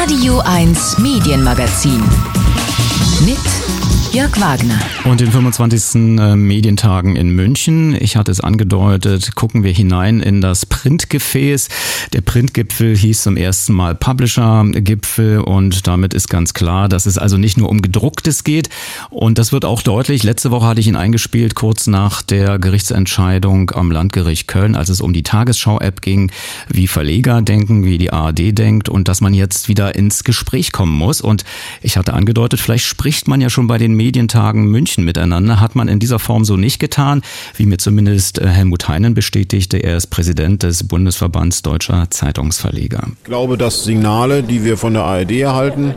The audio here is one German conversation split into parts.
Radio 1 Medienmagazin mit Jörg Wagner. Und den 25. Medientagen in München, ich hatte es angedeutet, gucken wir hinein in das Printgefäß. Der Printgipfel hieß zum ersten Mal Publisher-Gipfel und damit ist ganz klar, dass es also nicht nur um Gedrucktes geht. Und das wird auch deutlich. Letzte Woche hatte ich ihn eingespielt, kurz nach der Gerichtsentscheidung am Landgericht Köln, als es um die Tagesschau-App ging, wie Verleger denken, wie die ARD denkt und dass man jetzt wieder ins Gespräch kommen muss. Und ich hatte angedeutet, vielleicht spricht man ja schon bei den Medientagen München miteinander, hat man in dieser Form so nicht getan, wie mir zumindest Helmut Heinen bestätigte. Er ist Präsident des Bundesverbands Deutscher Zeitungsverleger. Ich glaube, dass Signale, die wir von der ARD erhalten,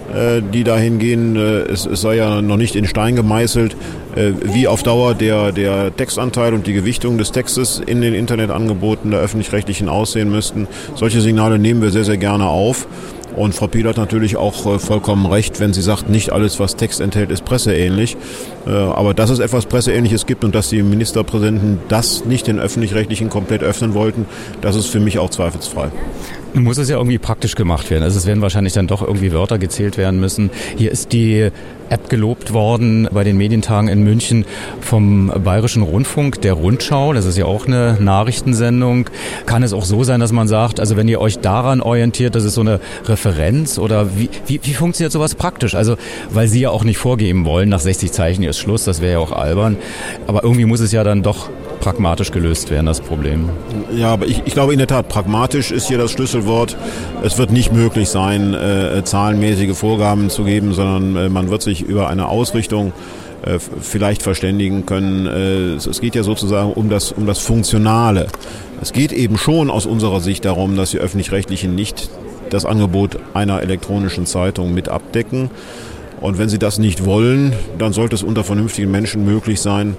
die dahin gehen, es sei ja noch nicht in Stein gemeißelt, wie auf Dauer der Textanteil und die Gewichtung des Textes in den Internetangeboten der Öffentlich-Rechtlichen aussehen müssten. Solche Signale nehmen wir sehr, sehr gerne auf. Und Frau Piel hat natürlich auch vollkommen recht, wenn sie sagt, nicht alles, was Text enthält, ist presseähnlich. Aber dass es etwas Presseähnliches gibt und dass die Ministerpräsidenten das nicht den Öffentlich-Rechtlichen komplett öffnen wollten, das ist für mich auch zweifelsfrei. Nun muss es ja irgendwie praktisch gemacht werden. Also es werden wahrscheinlich dann doch irgendwie Wörter gezählt werden müssen. Hier ist die App gelobt worden bei den Medientagen in München vom Bayerischen Rundfunk, der Rundschau. Das ist ja auch eine Nachrichtensendung. Kann es auch so sein, dass man sagt, also wenn ihr euch daran orientiert, das ist so eine Referenz oder wie funktioniert sowas praktisch? Also weil Sie ja auch nicht vorgeben wollen, nach 60 Zeichen ist Schluss, das wäre ja auch albern. Aber irgendwie muss es ja dann doch pragmatisch gelöst werden, das Problem. Ja, aber ich glaube in der Tat, pragmatisch ist hier das Schlüsselwort. Es wird nicht möglich sein, zahlenmäßige Vorgaben zu geben, sondern man wird sich über eine Ausrichtung vielleicht verständigen können. Es geht ja sozusagen um das Funktionale. Es geht eben schon aus unserer Sicht darum, dass die Öffentlich-Rechtlichen nicht das Angebot einer elektronischen Zeitung mit abdecken. Und wenn sie das nicht wollen, dann sollte es unter vernünftigen Menschen möglich sein,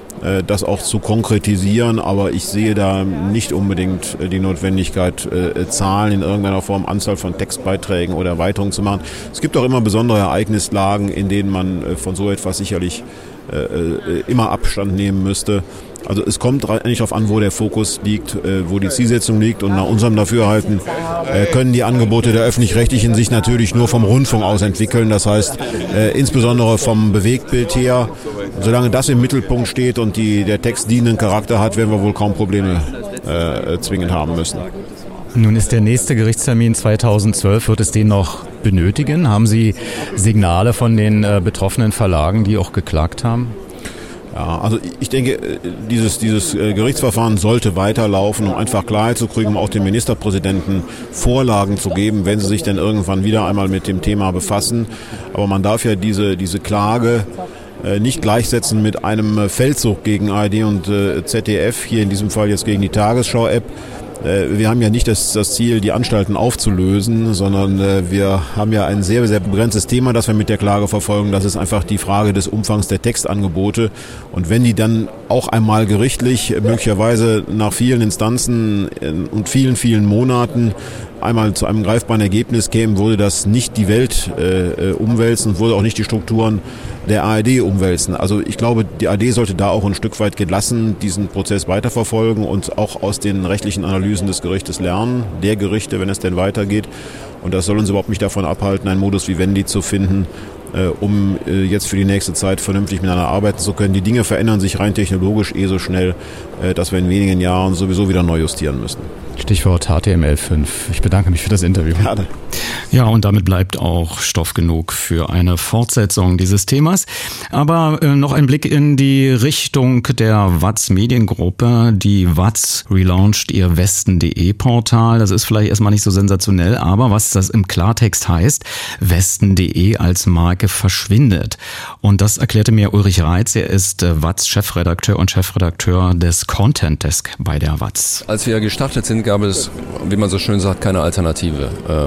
das auch zu konkretisieren, aber ich sehe da nicht unbedingt die Notwendigkeit, Zahlen in irgendeiner Form, Anzahl von Textbeiträgen oder Erweiterungen zu machen. Es gibt auch immer besondere Ereignislagen, in denen man von so etwas sicherlich immer Abstand nehmen müsste. Also es kommt eigentlich darauf an, wo der Fokus liegt, wo die Zielsetzung liegt, und nach unserem Dafürhalten können die Angebote der Öffentlich-Rechtlichen sich natürlich nur vom Rundfunk aus entwickeln. Das heißt, insbesondere vom Bewegtbild her, solange das im Mittelpunkt steht und der Text dienenden Charakter hat, werden wir wohl kaum Probleme zwingend haben müssen. Nun ist der nächste Gerichtstermin 2012. Wird es den noch benötigen? Haben Sie Signale von den betroffenen Verlagen, die auch geklagt haben? Ja, also ich denke, dieses Gerichtsverfahren sollte weiterlaufen, um einfach Klarheit zu kriegen, um auch den Ministerpräsidenten Vorlagen zu geben, wenn sie sich dann irgendwann wieder einmal mit dem Thema befassen. Aber man darf ja diese Klage nicht gleichsetzen mit einem Feldzug gegen ARD und ZDF, hier in diesem Fall jetzt gegen die Tagesschau-App. Wir haben ja nicht das Ziel, die Anstalten aufzulösen, sondern wir haben ja ein sehr, sehr begrenztes Thema, das wir mit der Klage verfolgen. Das ist einfach die Frage des Umfangs der Textangebote. Und wenn die dann auch einmal gerichtlich, möglicherweise nach vielen Instanzen und vielen, vielen Monaten einmal zu einem greifbaren Ergebnis kämen, würde das nicht die Welt umwälzen, würde auch nicht die Strukturen der ARD umwälzen. Also ich glaube, die ARD sollte da auch ein Stück weit gelassen diesen Prozess weiterverfolgen und auch aus den rechtlichen Analysen des Gerichtes lernen, der Gerichte, wenn es denn weitergeht. Und das soll uns überhaupt nicht davon abhalten, einen Modus vivendi zu finden, um jetzt für die nächste Zeit vernünftig miteinander arbeiten zu können. Die Dinge verändern sich rein technologisch so schnell, dass wir in wenigen Jahren sowieso wieder neu justieren müssen. Stichwort HTML5. Ich bedanke mich für das Interview. Gerne. Ja, und damit bleibt auch Stoff genug für eine Fortsetzung dieses Themas. Aber noch ein Blick in die Richtung der WAZ Mediengruppe. Die WAZ relauncht ihr Westen.de Portal. Das ist vielleicht erstmal nicht so sensationell, aber was das im Klartext heißt, Westen.de als Marke verschwindet. Und das erklärte mir Ulrich Reitz. Er ist WAZ-Chefredakteur und Chefredakteur des Content Desk bei der WAZ. Als wir gestartet sind, gab es, wie man so schön sagt, keine Alternative.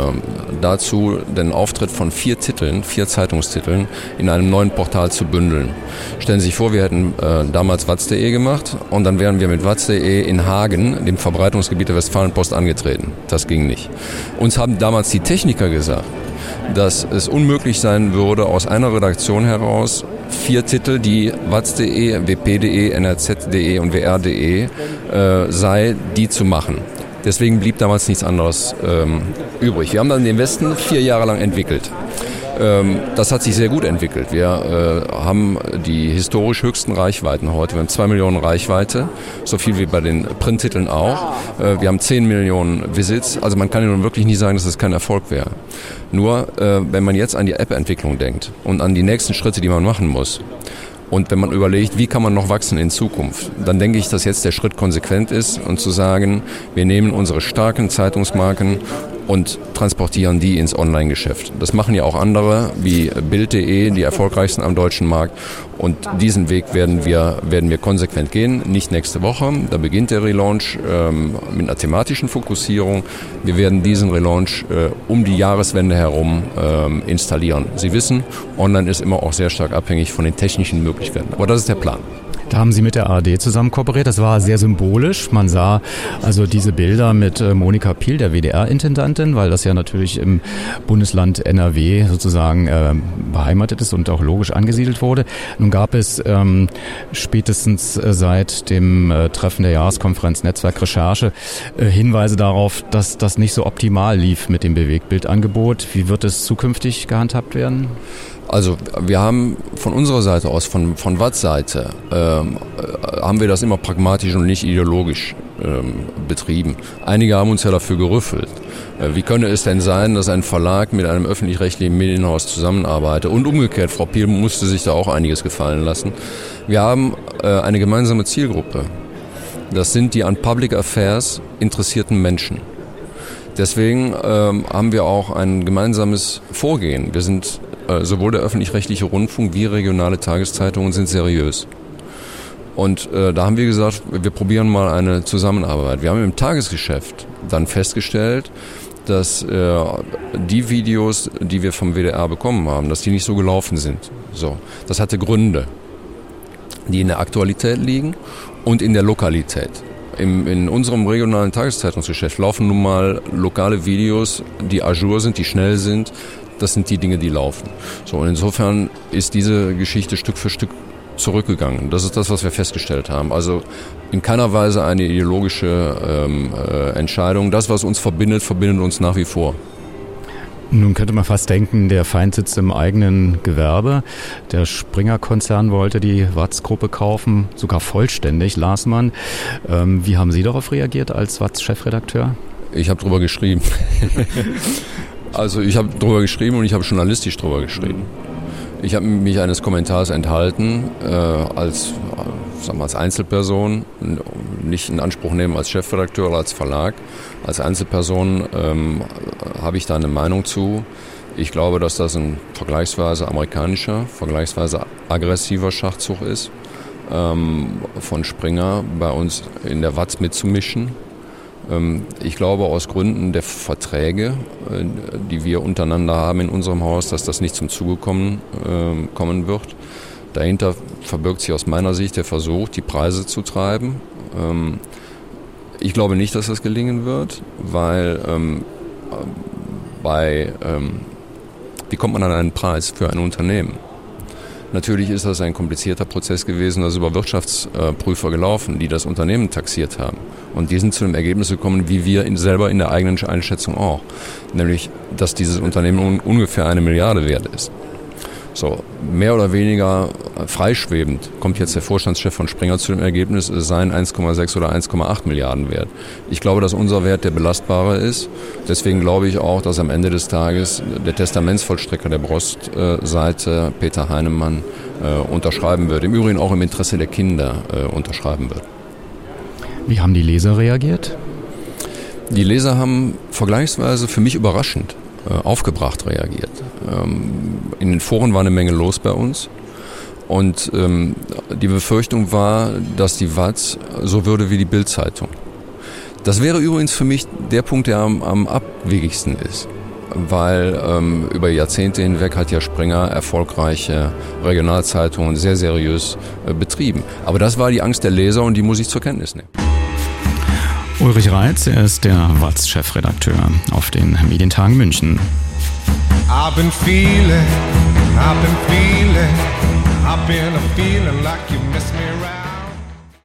Dazu den Auftritt von 4 Zeitungstiteln in einem neuen Portal zu bündeln. Stellen Sie sich vor, wir hätten damals watz.de gemacht und dann wären wir mit watz.de in Hagen, dem Verbreitungsgebiet der Westfalenpost, angetreten. Das ging nicht. Uns haben damals die Techniker gesagt, dass es unmöglich sein würde, aus einer Redaktion heraus 4 Titel, die watz.de, wp.de, nrz.de und wr.de sei, die zu machen. Deswegen blieb damals nichts anderes übrig. Wir haben dann den Westen 4 Jahre lang entwickelt. Das hat sich sehr gut entwickelt. Wir haben die historisch höchsten Reichweiten heute. Wir haben 2 Millionen Reichweite, so viel wie bei den Printtiteln auch. Wir haben 10 Millionen Visits. Also man kann ja nun wirklich nicht sagen, dass das kein Erfolg wäre. Nur, wenn man jetzt an die App-Entwicklung denkt und an die nächsten Schritte, die man machen muss, und wenn man überlegt, wie kann man noch wachsen in Zukunft, dann denke ich, dass jetzt der Schritt konsequent ist und zu sagen, wir nehmen unsere starken Zeitungsmarken und transportieren die ins Online-Geschäft. Das machen ja auch andere, wie Bild.de, die erfolgreichsten am deutschen Markt. Und diesen Weg werden wir konsequent gehen. Nicht nächste Woche, da beginnt der Relaunch mit einer thematischen Fokussierung. Wir werden diesen Relaunch um die Jahreswende herum installieren. Sie wissen, online ist immer auch sehr stark abhängig von den technischen Möglichkeiten. Aber das ist der Plan. Da haben Sie mit der ARD zusammen kooperiert. Das war sehr symbolisch. Man sah also diese Bilder mit Monika Piel, der WDR-Intendantin, weil das ja natürlich im Bundesland NRW sozusagen beheimatet ist und auch logisch angesiedelt wurde. Nun gab es spätestens seit dem Treffen der Jahreskonferenz Netzwerk Recherche Hinweise darauf, dass das nicht so optimal lief mit dem Bewegtbildangebot. Wie wird es zukünftig gehandhabt werden? Also wir haben von unserer Seite aus, von Watz-Seite, haben wir das immer pragmatisch und nicht ideologisch betrieben. Einige haben uns ja dafür gerüffelt. Wie könnte es denn sein, dass ein Verlag mit einem öffentlich-rechtlichen Medienhaus zusammenarbeitet? Und umgekehrt, Frau Piel musste sich da auch einiges gefallen lassen. Wir haben eine gemeinsame Zielgruppe. Das sind die an Public Affairs interessierten Menschen. Deswegen haben wir auch ein gemeinsames Vorgehen. Wir sind sowohl der öffentlich-rechtliche Rundfunk wie regionale Tageszeitungen sind seriös. Und da haben wir gesagt, wir probieren mal eine Zusammenarbeit. Wir haben im Tagesgeschäft dann festgestellt, dass die Videos, die wir vom WDR bekommen haben, dass die nicht so gelaufen sind. So, das hatte Gründe, die in der Aktualität liegen und in der Lokalität. In unserem regionalen Tageszeitungsgeschäft laufen nun mal lokale Videos, die à jour sind, die schnell sind. Das sind die Dinge, die laufen. So, und insofern ist diese Geschichte Stück für Stück zurückgegangen. Das ist das, was wir festgestellt haben. Also in keiner Weise eine ideologische Entscheidung. Das, was uns verbindet uns nach wie vor. Nun könnte man fast denken, der Feind sitzt im eigenen Gewerbe. Der Springer-Konzern wollte die Watz-Gruppe kaufen, sogar vollständig, las man. Wie haben Sie darauf reagiert als Watz-Chefredakteur? Ich habe drüber geschrieben. Also ich habe drüber geschrieben und ich habe journalistisch drüber geschrieben. Ich habe mich eines Kommentars enthalten, als Einzelperson, nicht in Anspruch nehmen als Chefredakteur oder als Verlag. Als Einzelperson habe ich da eine Meinung zu. Ich glaube, dass das ein vergleichsweise amerikanischer, vergleichsweise aggressiver Schachzug ist, von Springer bei uns in der Watz mitzumischen. Ich glaube aus Gründen der Verträge, die wir untereinander haben in unserem Haus, dass das nicht zum Zuge kommen wird. Dahinter verbirgt sich aus meiner Sicht der Versuch, die Preise zu treiben. Ich glaube nicht, dass das gelingen wird, weil wie kommt man an einen Preis für ein Unternehmen? Natürlich ist das ein komplizierter Prozess gewesen, das ist über Wirtschaftsprüfer gelaufen, die das Unternehmen taxiert haben. Und die sind zu dem Ergebnis gekommen, wie wir selber in der eigenen Einschätzung auch. Nämlich, dass dieses Unternehmen ungefähr 1 Milliarde wert ist. So, mehr oder weniger freischwebend kommt jetzt der Vorstandschef von Springer zu dem Ergebnis, es seien 1,6 oder 1,8 Milliarden wert. Ich glaube, dass unser Wert der belastbare ist. Deswegen glaube ich auch, dass am Ende des Tages der Testamentsvollstrecker der Brostseite, Peter Heinemann, unterschreiben wird. Im Übrigen auch im Interesse der Kinder unterschreiben wird. Wie haben die Leser reagiert? Die Leser haben vergleichsweise für mich überraschend aufgebracht reagiert. In den Foren war eine Menge los bei uns und die Befürchtung war, dass die Watz so würde wie die Bild-Zeitung. Das wäre übrigens für mich der Punkt, der am abwegigsten ist, weil über Jahrzehnte hinweg hat ja Springer erfolgreiche Regionalzeitungen sehr seriös betrieben. Aber das war die Angst der Leser und die muss ich zur Kenntnis nehmen. Ulrich Reitz, er ist der Watz-Chefredakteur auf den Medientagen München. I've been feeling like you miss me